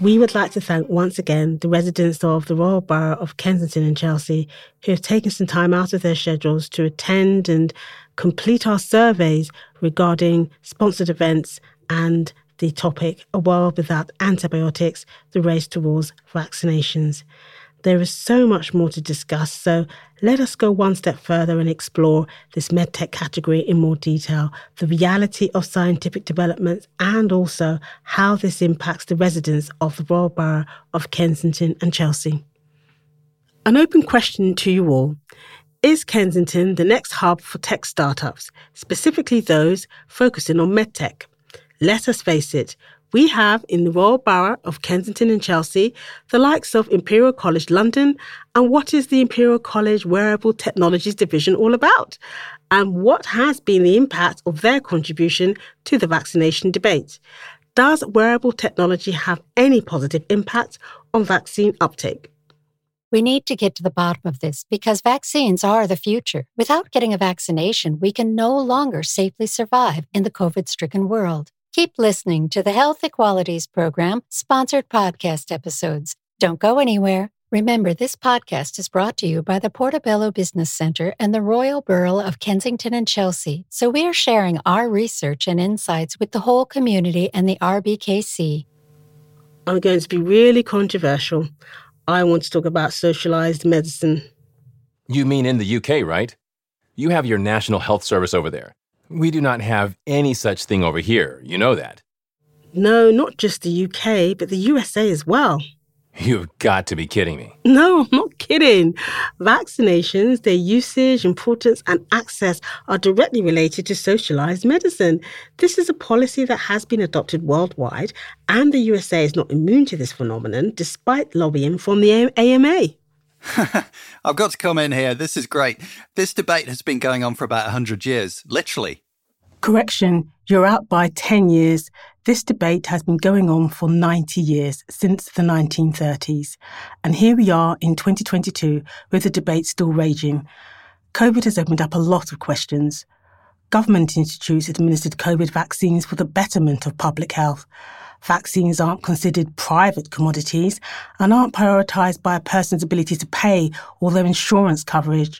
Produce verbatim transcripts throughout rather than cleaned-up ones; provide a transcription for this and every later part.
We would like to thank once again the residents of the Royal Borough of Kensington and Chelsea who have taken some time out of their schedules to attend and complete our surveys regarding sponsored events and the topic, A World Without Antibiotics, the Race Towards Vaccinations. There is so much more to discuss, so let us go one step further and explore this medtech category in more detail, the reality of scientific developments, and also how this impacts the residents of the Royal Borough of Kensington and Chelsea. An open question to you all. Is Kensington the next hub for tech startups, specifically those focusing on medtech? Let us face it, we have in the Royal Borough of Kensington and Chelsea the likes of Imperial College London. And what is the Imperial College Wearable Technologies Division all about? And what has been the impact of their contribution to the vaccination debate? Does wearable technology have any positive impact on vaccine uptake? We need to get to the bottom of this because vaccines are the future. Without getting a vaccination, we can no longer safely survive in the COVID-stricken world. Keep listening to the Health Equalities Program sponsored podcast episodes. Don't go anywhere. Remember, this podcast is brought to you by the Portobello Business Center and the Royal Borough of Kensington and Chelsea. So we are sharing our research and insights with the whole community and the R B K C. I'm going to be really controversial. I want to talk about socialized medicine. You mean in the U K, right? You have your National Health Service over there. We do not have any such thing over here. You know that. No, not just the U K, but the U S A as well. You've got to be kidding me. No, I'm not kidding. Vaccinations, their usage, importance, and access are directly related to socialized medicine. This is a policy that has been adopted worldwide, and the U S A is not immune to this phenomenon, despite lobbying from the A M A. I've got to come in here. This is great. This debate has been going on for about one hundred years, literally. Correction, you're out by ten years. This debate has been going on for ninety years, since the nineteen thirties. And here we are in twenty twenty-two with the debate still raging. COVID has opened up a lot of questions. Government institutes administered COVID vaccines for the betterment of public health. Vaccines aren't considered private commodities and aren't prioritised by a person's ability to pay or their insurance coverage.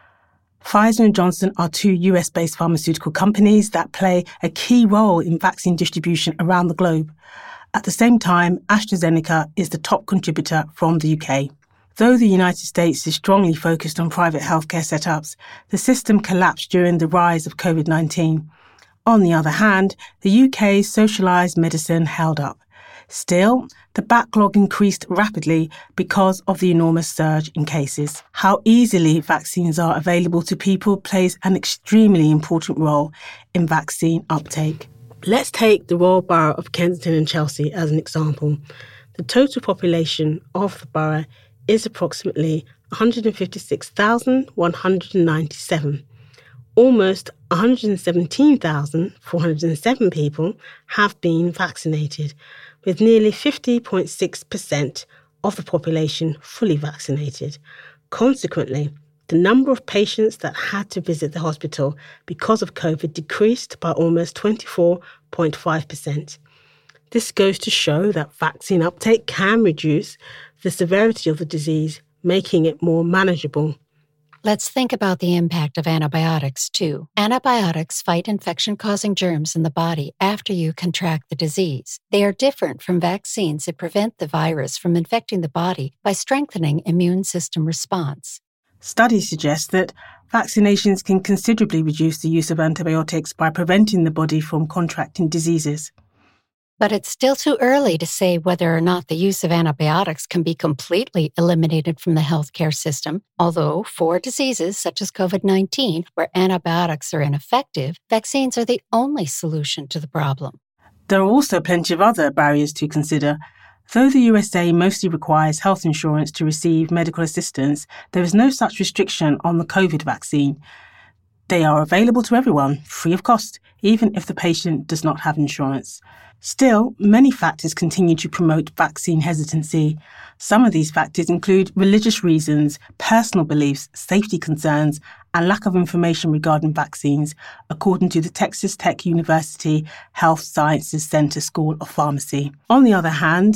Pfizer and Johnson are two U S-based pharmaceutical companies that play a key role in vaccine distribution around the globe. At the same time, AstraZeneca is the top contributor from the U K. Though the United States is strongly focused on private healthcare setups, the system collapsed during the rise of COVID nineteen. On the other hand, the U K's socialised medicine held up. Still, the backlog increased rapidly because of the enormous surge in cases. How easily vaccines are available to people plays an extremely important role in vaccine uptake. Let's take the Royal Borough of Kensington and Chelsea as an example. The total population of the borough is approximately one hundred fifty-six thousand one hundred ninety-seven. Almost one hundred seventeen thousand four hundred seven people have been vaccinated, with nearly fifty point six percent of the population fully vaccinated. Consequently, the number of patients that had to visit the hospital because of COVID decreased by almost twenty-four point five percent. This goes to show that vaccine uptake can reduce the severity of the disease, making it more manageable. Let's think about the impact of antibiotics, too. Antibiotics fight infection-causing germs in the body after you contract the disease. They are different from vaccines that prevent the virus from infecting the body by strengthening immune system response. Studies suggest that vaccinations can considerably reduce the use of antibiotics by preventing the body from contracting diseases. But it's still too early to say whether or not the use of antibiotics can be completely eliminated from the healthcare system, although for diseases such as COVID nineteen, where antibiotics are ineffective, vaccines are the only solution to the problem. There are also plenty of other barriers to consider. Though the U S A mostly requires health insurance to receive medical assistance, there is no such restriction on the COVID vaccine. They are available to everyone, free of cost, even if the patient does not have insurance. Still, many factors continue to promote vaccine hesitancy. Some of these factors include religious reasons, personal beliefs, safety concerns, and lack of information regarding vaccines, according to the Texas Tech University Health Sciences Center School of Pharmacy. On the other hand,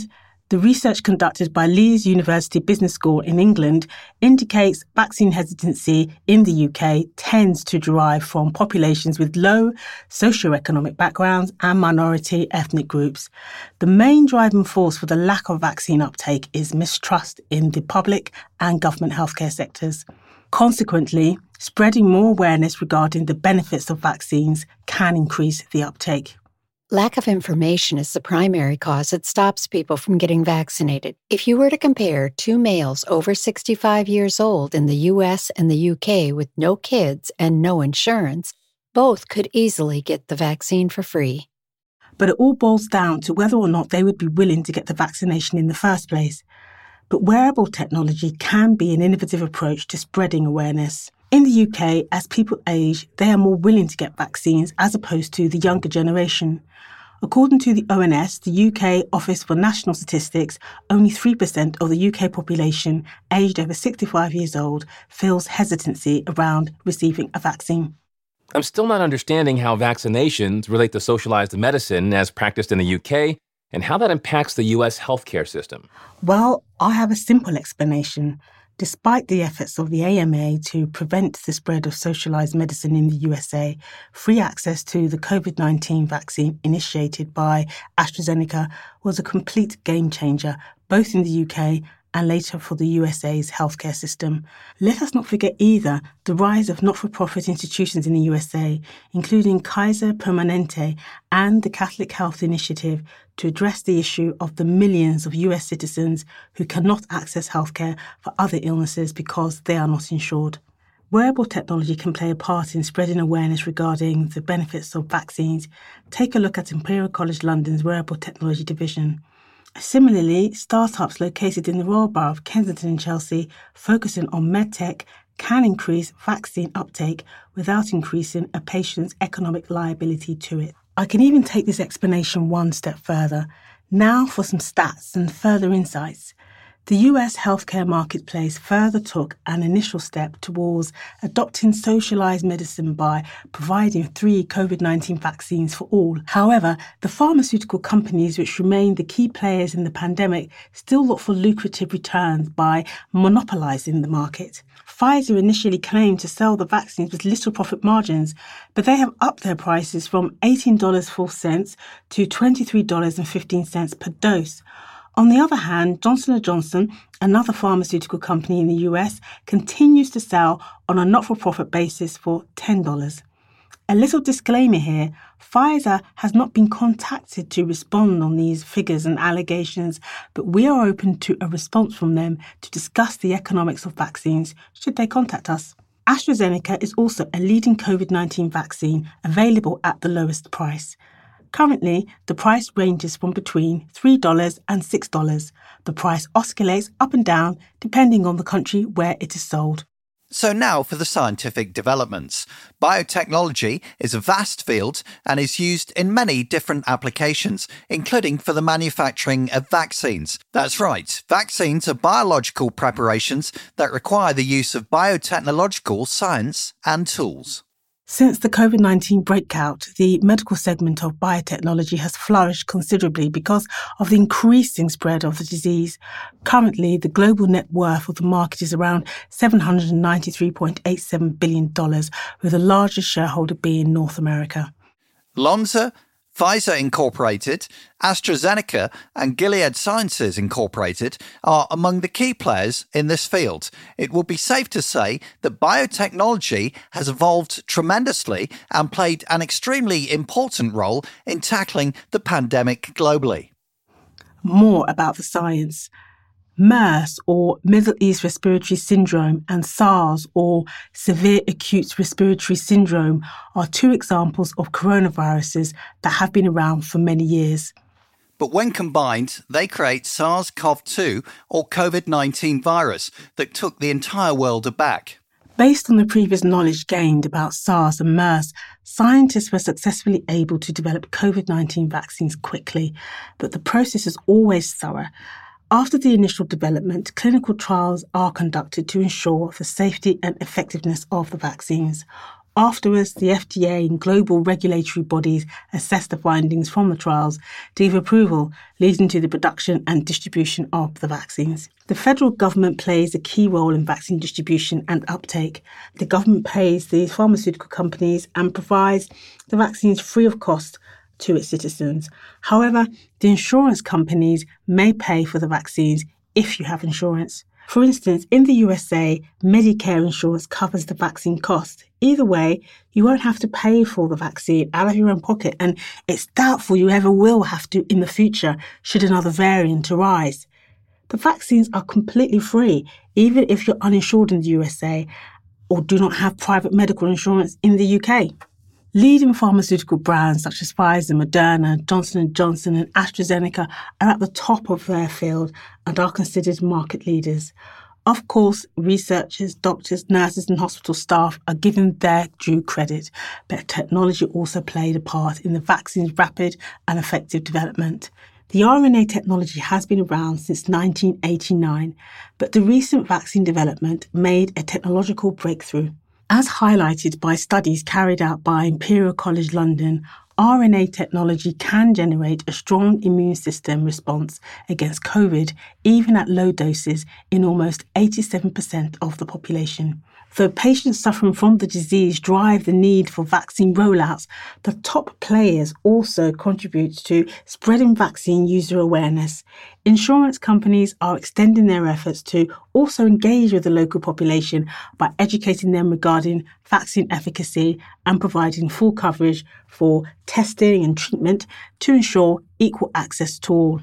The research conducted by Leeds University Business School in England indicates vaccine hesitancy in the U K tends to derive from populations with low socioeconomic backgrounds and minority ethnic groups. The main driving force for the lack of vaccine uptake is mistrust in the public and government healthcare sectors. Consequently, spreading more awareness regarding the benefits of vaccines can increase the uptake. Lack of information is the primary cause that stops people from getting vaccinated. If you were to compare two males over sixty-five years old in the U S and the U K with no kids and no insurance, both could easily get the vaccine for free. But it all boils down to whether or not they would be willing to get the vaccination in the first place. But wearable technology can be an innovative approach to spreading awareness. In the U K, as people age, they are more willing to get vaccines as opposed to the younger generation. According to the O N S, the U K Office for National Statistics, only three percent of the U K population aged over sixty-five years old feels hesitancy around receiving a vaccine. I'm still not understanding how vaccinations relate to socialized medicine as practiced in the U K and how that impacts the U S healthcare system. Well, I have a simple explanation. Despite the efforts of the A M A to prevent the spread of socialised medicine in the U S A, free access to the COVID nineteen vaccine initiated by AstraZeneca was a complete game changer, both in the U K and later for the U S A's healthcare system. Let us not forget either the rise of not-for-profit institutions in the U S A, including Kaiser Permanente and the Catholic Health Initiative, to address the issue of the millions of U S citizens who cannot access healthcare for other illnesses because they are not insured. Wearable technology can play a part in spreading awareness regarding the benefits of vaccines. Take a look at Imperial College London's Wearable Technology Division. Similarly, startups located in the Royal Borough of Kensington and Chelsea focusing on medtech can increase vaccine uptake without increasing a patient's economic liability to it. I can even take this explanation one step further. Now for some stats and further insights. The U S healthcare marketplace further took an initial step towards adopting socialised medicine by providing three COVID nineteen vaccines for all. However, the pharmaceutical companies, which remain the key players in the pandemic, still look for lucrative returns by monopolising the market. Pfizer initially claimed to sell the vaccines with little profit margins, but they have upped their prices from eighteen dollars and four cents to twenty-three dollars and fifteen cents per dose. On the other hand, Johnson and Johnson, another pharmaceutical company in the U S, continues to sell on a not-for-profit basis for ten dollars. A little disclaimer here, Pfizer has not been contacted to respond on these figures and allegations, but we are open to a response from them to discuss the economics of vaccines should they contact us. AstraZeneca is also a leading COVID nineteen vaccine available at the lowest price. Currently, the price ranges from between three dollars and six dollars. The price oscillates up and down depending on the country where it is sold. So now for the scientific developments. Biotechnology is a vast field and is used in many different applications, including for the manufacturing of vaccines. That's right, vaccines are biological preparations that require the use of biotechnological science and tools. Since the COVID nineteen breakout, the medical segment of biotechnology has flourished considerably because of the increasing spread of the disease. Currently, the global net worth of the market is around seven hundred ninety-three point eight seven billion dollars, with the largest shareholder being North America. Lonza, Pfizer Incorporated, AstraZeneca and Gilead Sciences Incorporated are among the key players in this field. It would be safe to say that biotechnology has evolved tremendously and played an extremely important role in tackling the pandemic globally. More about the science. MERS, or Middle East Respiratory Syndrome, and SARS, or Severe Acute Respiratory Syndrome, are two examples of coronaviruses that have been around for many years. But when combined, they create SARS-C o V two, or COVID nineteen virus, that took the entire world aback. Based on the previous knowledge gained about SARS and MERS, scientists were successfully able to develop COVID nineteen vaccines quickly, but the process is always thorough. After the initial development, clinical trials are conducted to ensure the safety and effectiveness of the vaccines. Afterwards, the F D A and global regulatory bodies assessed the findings from the trials to give approval, leading to the production and distribution of the vaccines. The federal government plays a key role in vaccine distribution and uptake. The government pays the pharmaceutical companies and provides the vaccines free of cost to its citizens. However, the insurance companies may pay for the vaccines if you have insurance. For instance, in the U S A, Medicare insurance covers the vaccine cost. Either way, you won't have to pay for the vaccine out of your own pocket, and it's doubtful you ever will have to in the future should another variant arise. The vaccines are completely free, even if you're uninsured in the U S A or do not have private medical insurance in the U K. Leading pharmaceutical brands such as Pfizer, Moderna, Johnson and Johnson and AstraZeneca are at the top of their field and are considered market leaders. Of course, researchers, doctors, nurses and hospital staff are given their due credit, but technology also played a part in the vaccine's rapid and effective development. The R N A technology has been around since nineteen eighty-nine, but the recent vaccine development made a technological breakthrough. As highlighted by studies carried out by Imperial College London, R N A technology can generate a strong immune system response against COVID, even at low doses in almost eighty-seven percent of the population. Though patients suffering from the disease drive the need for vaccine rollouts, the top players also contribute to spreading vaccine user awareness. Insurance companies are extending their efforts to also engage with the local population by educating them regarding vaccine efficacy and providing full coverage for testing and treatment to ensure equal access to all.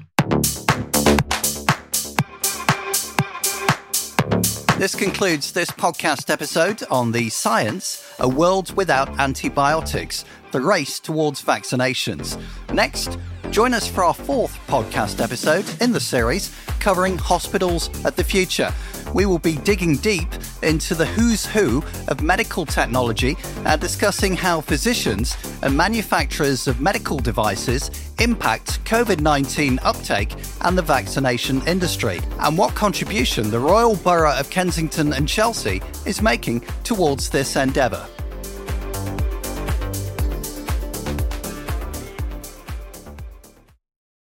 This concludes this podcast episode on the science, A World Without Antibiotics, the race towards vaccinations. Next, join us for our fourth podcast episode in the series covering hospitals at the future. We will be digging deep into the who's who of medical technology and discussing how physicians and manufacturers of medical devices impact COVID nineteen uptake and the vaccination industry, and what contribution the Royal Borough of Kensington and Chelsea is making towards this endeavour.